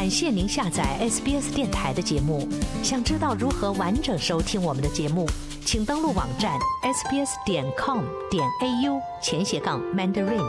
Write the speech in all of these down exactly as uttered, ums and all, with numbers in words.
感谢您下载 S B S 电台的节目。想知道如何完整收听我们的节目，请登录网站 s b s 点 com 点 a u 前斜杠 mandarin。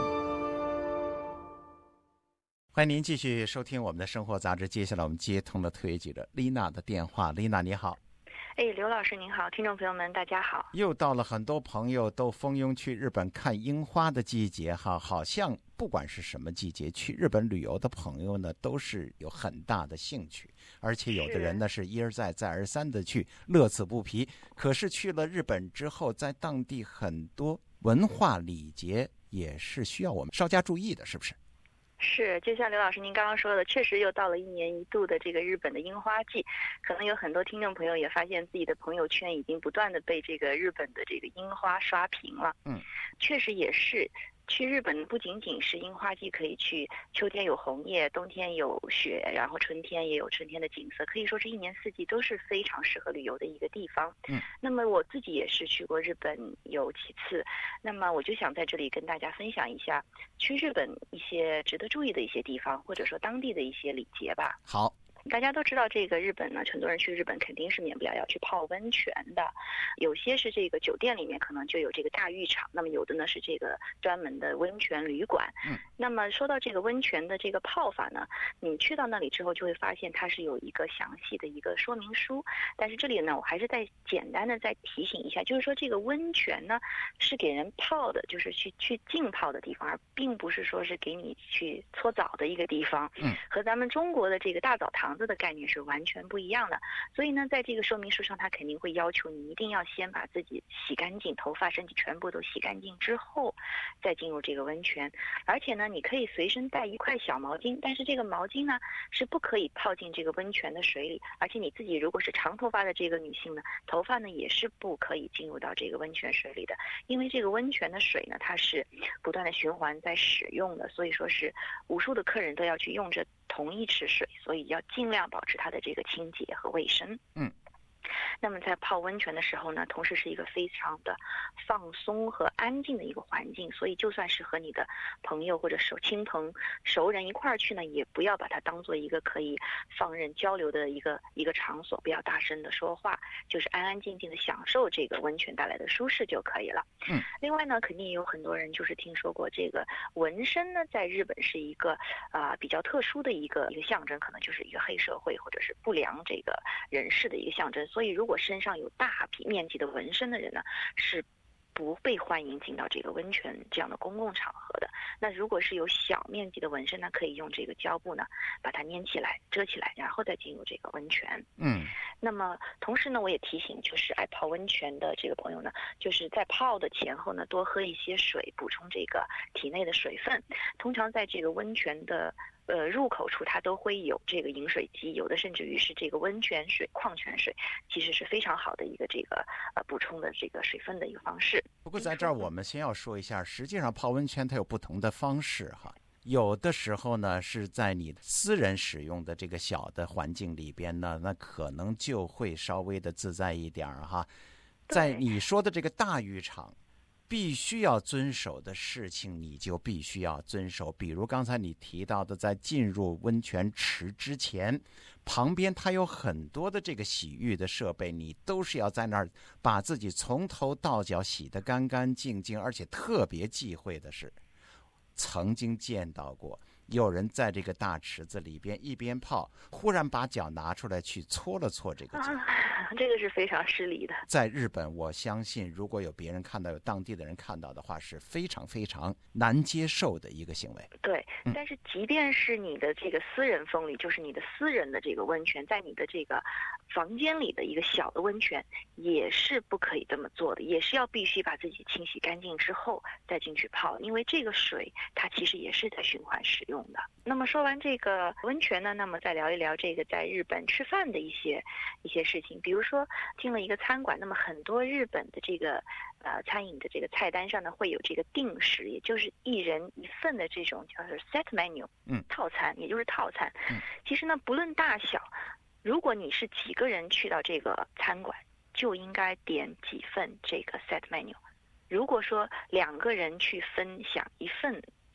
欢迎您继续收听我们的生活杂志。接下来我们接通了特约记者丽娜的电话。丽娜你好。 哎，刘老师您好，听众朋友们大家好。 又到了很多朋友都蜂拥去日本看樱花的季节哈，好像不管是什么季节，去日本旅游的朋友呢都是有很大的兴趣，而且有的人呢是一而再再而三的去，乐此不疲。可是去了日本之后，在当地很多文化礼节也是需要我们稍加注意的，是不是？ 是，就像刘老师您刚刚说的，确实又到了一年一度的这个日本的樱花季，可能有很多听众朋友也发现自己的朋友圈已经不断的被这个日本的这个樱花刷屏了。嗯，确实也是。去日本不仅仅是樱花季可以去，秋天有红叶，冬天有雪，然后春天也有春天的景色，可以说是一年四季都是非常适合旅游的一个地方。嗯，那么我自己也是去过日本有几次，那么我就想在这里跟大家分享一下去日本一些值得注意的一些地方，或者说当地的一些礼节吧。 好。 大家都知道这个日本呢，很多人去日本肯定是免不了要去泡温泉的，有些是这个酒店里面可能就有这个大浴场，那么有的呢是这个专门的温泉旅馆。嗯，那么说到这个温泉的这个泡法呢，你去到那里之后就会发现它是有一个详细的一个说明书，但是这里呢我还是再简单的再提醒一下，就是说这个温泉呢是给人泡的，就是去去浸泡的地方，而并不是说是给你去搓澡的一个地方。嗯，和咱们中国的这个大澡堂的概念是完全不一样的，所以呢在这个说明书上他肯定会要求你一定要先把自己洗干净，头发身体全部都洗干净之后再进入这个温泉，而且呢你可以随身带一块小毛巾，但是这个毛巾呢是不可以泡进这个温泉的水里，而且你自己如果是长头发的这个女性呢，头发呢也是不可以进入到这个温泉水里的，因为这个温泉的水呢它是不断的循环在使用的，所以说是无数的客人都要去用着同一池水，所以要尽量保持它的这个清洁和卫生。嗯，那么在泡温泉的时候呢，同时是一个非常的放松和安静的一个环境，所以就算是和你的朋友或者熟亲朋熟人一块儿去呢，也不要把它当做一个可以放任交流的一个一个场所，不要大声的说话，就是安安静静的享受这个温泉带来的舒适就可以了。嗯，另外呢，肯定也有很多人就是听说过这个纹身呢，在日本是一个啊、呃、比较特殊的一个一个象征，可能就是一个黑社会或者是不良这个人士的一个象征，所以如果身上有大面积的纹身的人呢，是不被欢迎进到这个温泉这样的公共场合的。那如果是有小面积的纹身呢，可以用这个胶布呢把它粘起来遮起来，然后再进入这个温泉。嗯，那么同时呢我也提醒就是爱泡温泉的这个朋友呢，就是在泡的前后呢多喝一些水，补充这个体内的水分。通常在这个温泉的呃，入口处它都会有这个饮水机，有的甚至于是这个温泉水、矿泉水，其实是非常好的一个这个呃补充的这个水分的一个方式。 不过在这儿我们先要说一下，实际上泡温泉它有不同的方式哈。有的时候呢是在你私人使用的这个小的环境里边呢，那可能就会稍微的自在一点哈。在你说的这个大浴场，必须要遵守的事情你就必须要遵守，比如刚才你提到的，在进入温泉池之前，旁边它有很多的这个洗浴的设备，你都是要在那儿把自己从头到脚洗得干干净净。而且特别忌讳的是，曾经见到过有人在这个大池子里边一边泡，忽然把脚拿出来去搓了搓这个脚、 啊、这个是非常失礼的。 在日本我相信如果有别人看到，有当地的人看到的话，是非常非常难接受的一个行为。 对、嗯、但是即便是你的这个私人风吕，就是你的私人的这个温泉，在你的这个房间里的一个小的温泉，也是不可以这么做的，也是要必须把自己清洗干净之后再进去泡，因为这个水它其实也是在循环使用的。那么说完这个温泉呢，那么再聊一聊这个在日本吃饭的一些一些事情。比如说进了一个餐馆，那么很多日本的这个呃餐饮的这个菜单上呢会有这个定时，也就是一人一份的这种叫做 set menu， 嗯，套餐，也就是套餐。嗯，其实呢不论大小，如果你是几个人去到这个餐馆，就应该点几份这个 set menu。如果说两个人去分享一份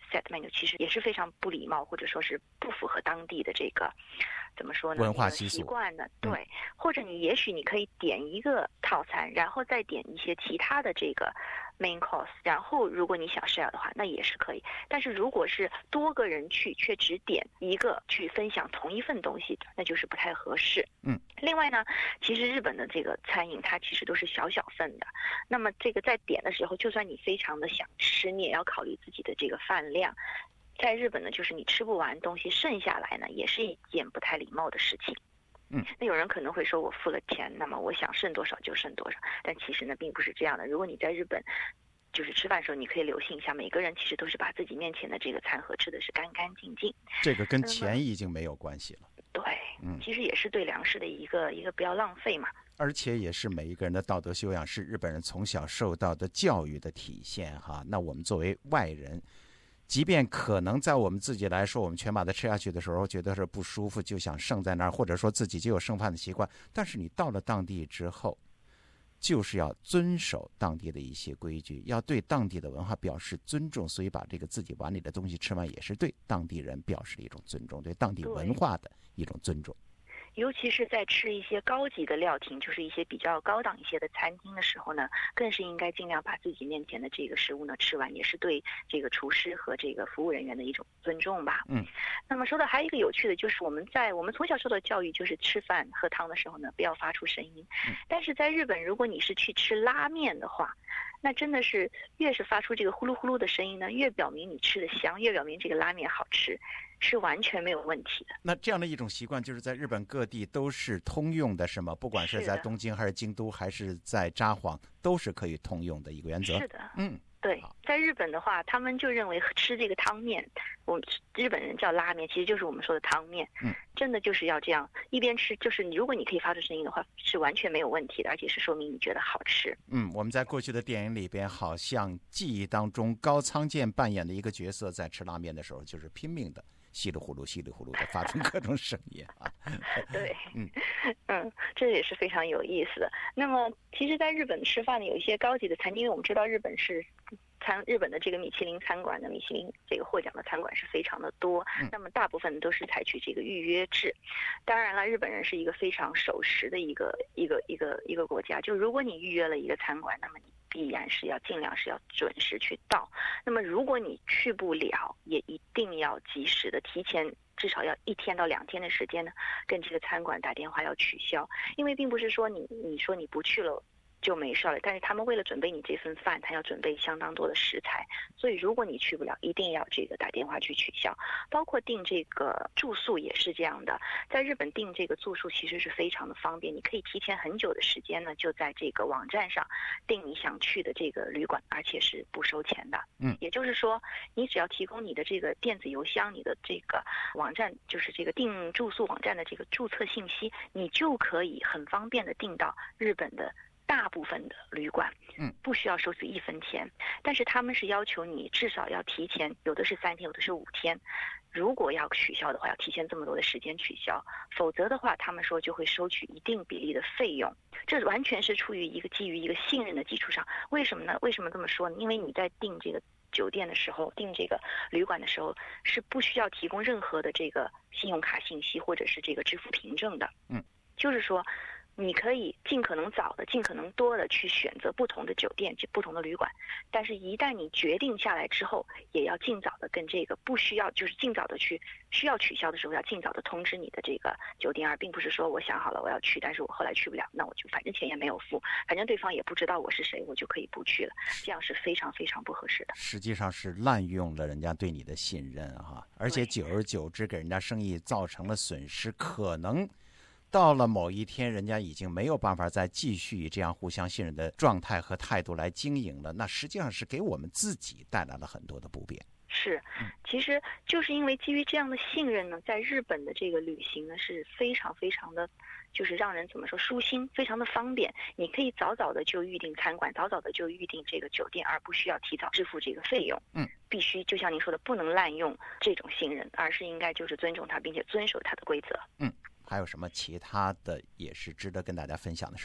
set menu， 其实也是非常不礼貌，或者说是不符合当地的这个怎么说呢文化习俗习惯的。对、 嗯， 或者你也许你可以点一个套餐，然后再点一些其他的这个 main course， 然后如果你想 share 的话，那也是可以。但是如果是多个人去却只点一个去分享同一份东西的，那就是不太合适。 嗯， 另外呢，其实日本的这个餐饮它其实都是小小份的，那么这个在点的时候，就算你非常的想吃，你也要考虑自己的这个饭量。在日本呢，就是你吃不完东西剩下来呢，也是一件不太礼貌的事情。 嗯， 那有人可能会说，我付了钱，那么我想剩多少就剩多少，但其实呢，并不是这样的。如果你在日本，就是吃饭的时候，你可以留心一下，每个人其实都是把自己面前的这个餐盒吃的是干干净净。 这个跟钱已经没有关系了。 对， 嗯， 其实也是对粮食的一个一个不要浪费嘛。 而且也是每一个人的道德修养，是日本人从小受到的教育的体现哈。那我们作为外人，即便可能在我们自己来说，我们全把它吃下去的时候，觉得是不舒服，就想剩在那儿，或者说自己就有剩饭的习惯。但是你到了当地之后，就是要遵守当地的一些规矩，要对当地的文化表示尊重，所以把这个自己碗里的东西吃完，也是对当地人表示的一种尊重，对当地文化的一种尊重。 尤其是在吃一些高级的料亭，就是一些比较高档一些的餐厅的时候呢，更是应该尽量把自己面前的这个食物呢吃完，也是对这个厨师和这个服务人员的一种尊重吧。 嗯。 那么说的还有一个有趣的，就是我们在我们从小受到教育，就是吃饭喝汤的时候呢，不要发出声音。 嗯。 但是在日本，如果你是去吃拉面的话，那真的是越是发出这个呼噜呼噜的声音呢，越表明你吃的香，越表明这个拉面好吃，是完全没有问题的。 那这样的一种习惯，就是在日本各地都是通用的，是吗？不管是在东京还是京都，还是在札幌，都是可以通用的一个原则。 是的， 嗯。 对，在日本的话，他们就认为吃这个汤面，我们日本人叫拉面，其实就是我们说的汤面。 嗯， 真的就是要这样一边吃，就是如果你可以发出声音的话，是完全没有问题的，而且是说明你觉得好吃。 嗯，我们在过去的电影里边，好像记忆当中高仓健扮演的一个角色，在吃拉面的时候，就是拼命的稀里呼噜、稀里呼噜的发出各种声音啊。 对， 嗯嗯，这也是非常有意思的。那么，其实，在日本吃饭呢，有一些高级的餐厅，因为我们知道日本是餐日本的这个米其林餐馆的米其林这个获奖的餐馆是非常的多， 嗯、 那么大部分都是采取这个预约制。当然了，日本人是一个非常守时的一个一个一个一个国家，就如果你预约了一个餐馆，那么你必然是要尽量是要准时去到。那么如果你去不了，也一定要及时的提前。至少要一天到两天的时间呢，跟这个餐馆打电话要取消，因为并不是说你你说你不去了就没事了，但是他们为了准备你这份饭，他要准备相当多的食材，所以如果你去不了，一定要这个打电话去取消。包括订这个住宿也是这样的，在日本订这个住宿其实是非常的方便，你可以提前很久的时间呢，就在这个网站上订你想去的这个旅馆，而且是不收钱的。 嗯， 也就是说，你只要提供你的这个电子邮箱，你的这个网站，就是这个订住宿网站的这个注册信息，你就可以很方便的订到日本的大部分的旅馆， 嗯， 不需要收取一分钱，但是他们是要求你至少要提前，有的是三天，有的是五天。如果要取消的话，要提前这么多的时间取消，否则的话，他们说就会收取一定比例的费用。这完全是出于一个基于一个信任的基础上。为什么呢？为什么这么说呢？因为你在订这个酒店的时候，订这个旅馆的时候，是不需要提供任何的这个信用卡信息或者是这个支付凭证的。 嗯， 就是说。你可以尽可能早的、尽可能多的去选择不同的酒店、不同的旅馆，但是，一旦你决定下来之后，也要尽早的跟这个不需要，就是尽早的去需要取消的时候，要尽早的通知你的这个酒店，而并不是说我想好了我要去，但是我后来去不了，那我就反正钱也没有付，反正对方也不知道我是谁，我就可以不去了，这样是非常非常不合适的。 实际上是滥用了人家对你的信任哈，而且久而久之给人家生意造成了损失，可能。到了某一天，人家已经没有办法再继续以这样互相信任的状态和态度来经营了，那实际上是给我们自己带来了很多的不便。 是，其实就是因为基于这样的信任呢，在日本的这个旅行呢是非常非常的，就是让人怎么说舒心，非常的方便。你可以早早的就预定餐馆，早早的就预定这个酒店，而不需要提早支付这个费用。 嗯， 必须就像您说的，不能滥用这种信任，而是应该就是尊重它，并且遵守它的规则。 嗯。还有什么其他的也是值得跟大家分享的事情？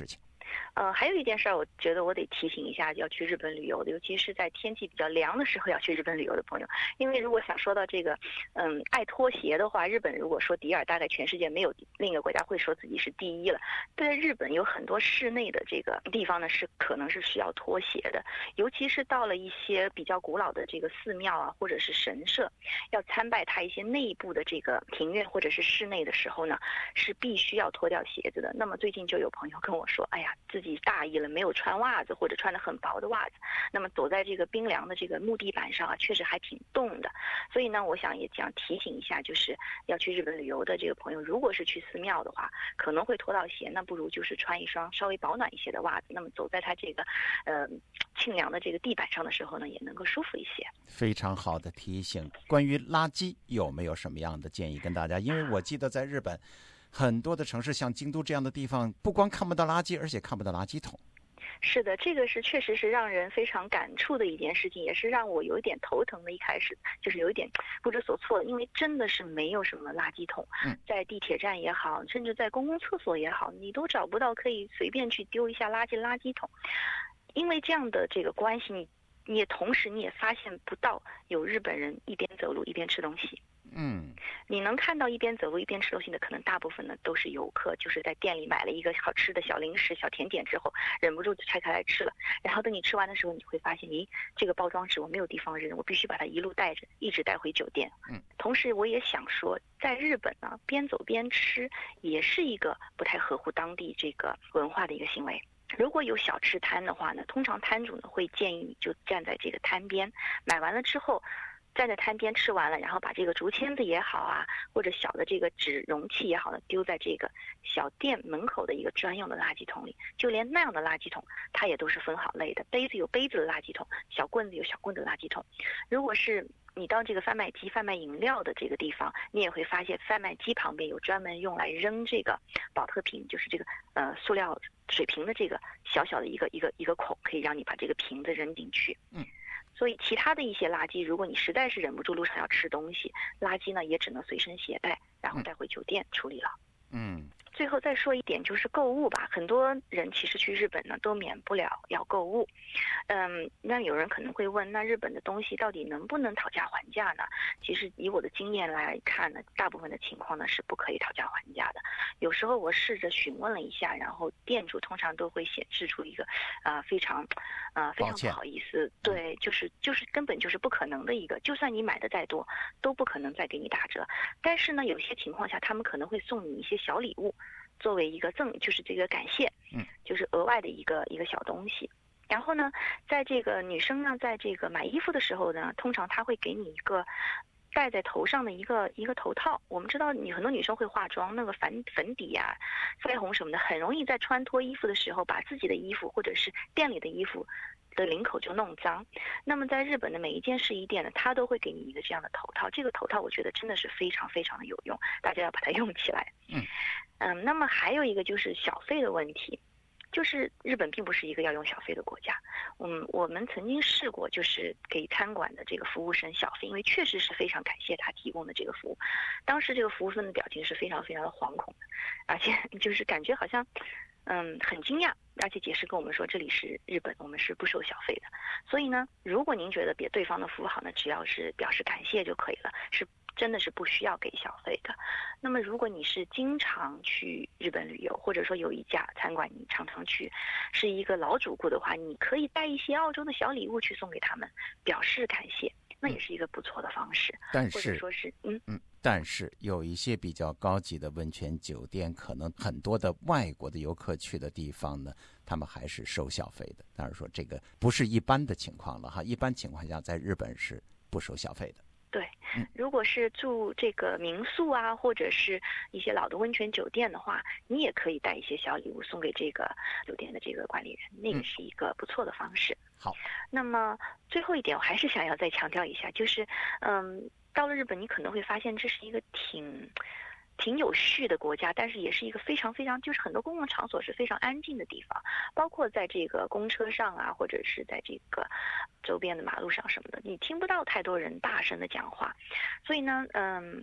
呃，还有一件事儿，我觉得我得提醒一下要去日本旅游的，尤其是在天气比较凉的时候要去日本旅游的朋友。因为如果想说到这个，嗯，爱拖鞋的话，日本如果说第二，大概全世界没有另一个国家会说自己是第一了。在日本有很多室内的这个地方呢，是可能是需要拖鞋的，尤其是到了一些比较古老的这个寺庙啊，或者是神社，要参拜它一些内部的这个庭院或者是室内的时候呢，是必须要脱掉鞋子的。那么最近就有朋友跟我说，哎呀，自己大意了，没有穿袜子或者穿得很薄的袜子，那么走在这个冰凉的这个木地板上啊，确实还挺冻的。所以呢，我想也想提醒一下，就是要去日本旅游的这个朋友，如果是去寺庙的话，可能会脱到鞋，那不如就是穿一双稍微保暖一些的袜子，那么走在它这个呃清凉的这个地板上的时候呢，也能够舒服一些。 非常好的提醒。关于垃圾有没有什么样的建议跟大家？因为我记得在日本很多的城市，像京都这样的地方，不光看不到垃圾，而且看不到垃圾桶。 是的，这个是确实是让人非常感触的一件事情，也是让我有一点头疼的。一开始就是有一点不知所措的，因为真的是没有什么垃圾桶，在地铁站也好，甚至在公共厕所也好，你都找不到可以随便去丢一下垃圾垃圾桶。因为这样的这个关系，你你也同时你也发现不到有日本人一边走路一边吃东西。 嗯， 你能看到一边走路一边吃东西的，可能大部分呢都是游客，就是在店里买了一个好吃的小零食、小甜点之后，忍不住就拆开来吃了。然后等你吃完的时候，你会发现，咦，这个包装纸我没有地方扔，我必须把它一路带着，一直带回酒店。 嗯， 同时我也想说，在日本呢，边走边吃也是一个不太合乎当地这个文化的一个行为。如果有小吃摊的话呢，通常摊主呢会建议你就站在这个摊边，买完了之后站在摊边吃完了，然后把这个竹签子也好啊，或者小的这个纸容器也好呢，丢在这个小店门口的一个专用的垃圾桶里。就连那样的垃圾桶，它也都是分好类的，杯子有杯子的垃圾桶，小棍子有小棍子的垃圾桶。如果是你到这个贩卖机贩卖饮料的这个地方，你也会发现贩卖机旁边有专门用来扔这个保特瓶，就是这个呃塑料水瓶的这个小小的一个一个一个孔，可以让你把这个瓶子扔进去。 嗯。 所以其他的一些垃圾，如果你实在是忍不住路上要吃东西，垃圾呢也只能随身携带，然后带回酒店处理了。 嗯。 最后再说一点，就是购物吧。很多人其实去日本呢，都免不了要购物。嗯，那有人可能会问，那日本的东西到底能不能讨价还价呢？其实以我的经验来看呢，大部分的情况呢是不可以讨价还价的。有时候我试着询问了一下，然后店主通常都会显示出一个，呃，非常，呃，非常不好意思，对，就是就是根本就是不可能的一个，就算你买的再多，都不可能再给你打折。但是呢，有些情况下，他们可能会送你一些小礼物，作为一个赠，就是这个感谢， 嗯， 就是额外的一个一个小东西。然后呢，在这个女生呢，在这个买衣服的时候呢，通常她会给你一个戴在头上的一个一个头套。我们知道，你很多女生会化妆，那个粉粉底啊、腮红什么的，很容易在穿脱衣服的时候，把自己的衣服或者是店里的衣服的领口就弄脏。那么在日本的每一间试衣店呢，它都会给你一个这样的头套。这个头套我觉得真的是非常非常的有用，大家要把它用起来。 嗯嗯，那么还有一个就是小费的问题。就是日本并不是一个要用小费的国家，嗯，我们曾经试过，就是给餐馆的这个服务生小费，因为确实是非常感谢他提供的这个服务。当时这个服务生的表情是非常非常的惶恐的，而且就是感觉好像，嗯，很惊讶，而且解释跟我们说这里是日本，我们是不收小费的。所以呢，如果您觉得别对方的服务好呢，只要是表示感谢就可以了，是真的是不需要给小费的。那么如果你是经常去日本旅游，或者说有一家餐馆你常常去，是一个老主顾的话，你可以带一些澳洲的小礼物去送给他们，表示感谢，那也是一个不错的方式。 但是或者说是嗯嗯，但是有一些比较高级的温泉酒店，可能很多的外国的游客去的地方呢，他们还是收小费的。当然说这个不是一般的情况了哈，一般情况下在日本是不收小费的。 对，如果是住这个民宿啊，或者是一些老的温泉酒店的话，你也可以带一些小礼物送给这个酒店的这个管理人，那个是一个不错的方式。 好， 那么最后一点，我还是想要再强调一下，就是，嗯，到了日本，你可能会发现这是一个挺。挺有序的国家，但是也是一个非常非常，就是很多公共场所是非常安静的地方，包括在这个公车上啊，或者是在这个周边的马路上什么的，你听不到太多人大声的讲话。所以呢，嗯，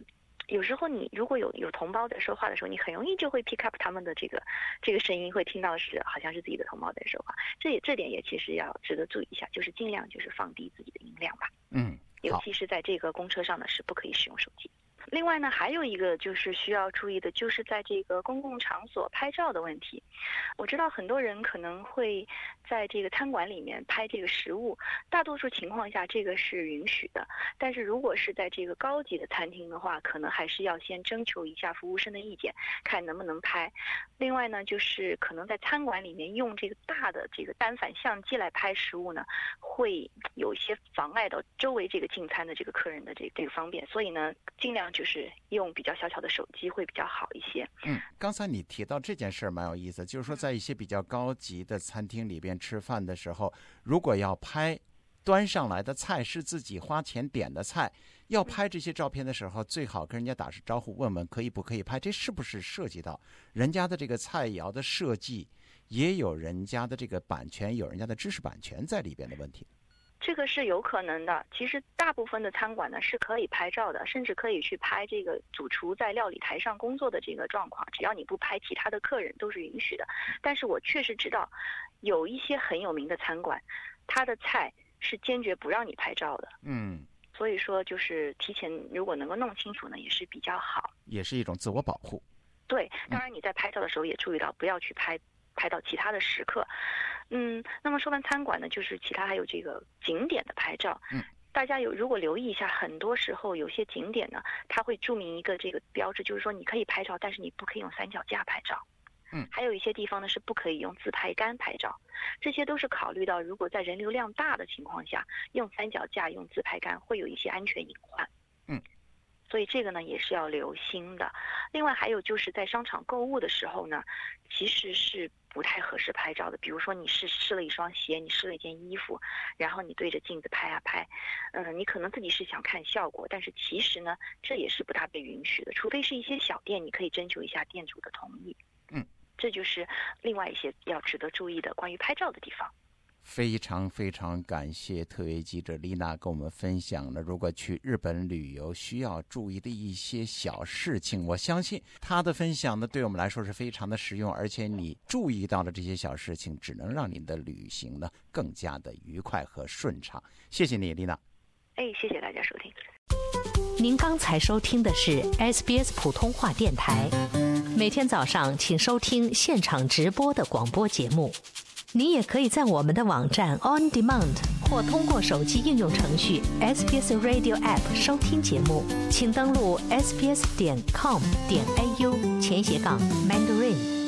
有时候你如果有有同胞在说话的时候，你很容易就会 pick up 他们的这个这个声音，会听到是好像是自己的同胞在说话。这也这点也其实要值得注意一下，就是尽量就是放低自己的音量吧。 嗯， 尤其是在这个公车上呢，是不可以使用手机。另外呢，还有一个就是需要注意的，就是在这个公共场所拍照的问题。我知道很多人可能会在这个餐馆里面拍这个食物，大多数情况下这个是允许的。但是如果是在这个高级的餐厅的话，可能还是要先征求一下服务生的意见，看能不能拍。另外呢，就是可能在餐馆里面用这个大的这个单反相机来拍食物呢，会有一些妨碍到周围这个进餐的这个客人的这个这个方便。所以呢，尽量就是用比较小巧的手机会比较好一些。 嗯，刚才你提到这件事儿蛮有意思，就是说在一些比较高级的餐厅里边吃饭的时候，如果要拍端上来的菜是自己花钱点的菜，要拍这些照片的时候，最好跟人家打声招呼，问问可以不可以拍，这是不是涉及到人家的这个菜肴的设计，也有人家的这个版权，有人家的知识版权在里边的问题？ 这个是有可能的。其实大部分的餐馆呢是可以拍照的，甚至可以去拍这个主厨在料理台上工作的这个状况，只要你不拍其他的客人都是允许的。但是我确实知道有一些很有名的餐馆，它的菜是坚决不让你拍照的。 嗯， 所以说就是提前如果能够弄清楚呢，也是比较好， 也是一种自我保护。 对，当然你在拍照的时候也注意到不要去拍拍到其他的食客。嗯，那么说完餐馆呢，就是其他还有这个景点的拍照。 嗯， 大家有如果留意一下，很多时候有些景点呢，它会注明一个这个标志，就是说你可以拍照，但是你不可以用三脚架拍照。 嗯， 还有一些地方呢是不可以用自拍杆拍照，这些都是考虑到如果在人流量大的情况下，用三脚架、用自拍杆会有一些安全隐患。 嗯， 所以这个呢也是要留心的。另外还有就是在商场购物的时候呢，其实是不太合适拍照的。比如说你试试了一双鞋，你试了一件衣服，然后你对着镜子拍啊拍，嗯、呃，你可能自己是想看效果，但是其实呢这也是不大被允许的，除非是一些小店，你可以征求一下店主的同意。 嗯， 这就是另外一些要值得注意的关于拍照的地方。 非常非常感谢特约记者丽娜跟我们分享了如果去日本旅游需要注意的一些小事情。我相信她的分享呢对我们来说是非常的实用，而且你注意到了这些小事情，只能让你的旅行呢更加的愉快和顺畅。谢谢你，丽娜。 哎，谢谢大家收听。 您刚才收听的是 S B S 普通话电台，每天早上请收听现场直播的广播节目。你也可以在我们的网站 On Demand 或通过手机应用程序 S B S Radio App 收听节目，请登录 s b s 点 com 点 a u 前斜杠 Mandarin。